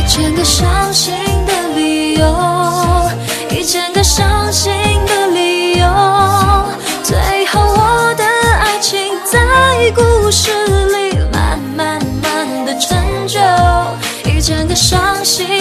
1000个伤心的理由，1000个伤心的理由，最后我的爱情在故事里慢慢的成就，1000个伤心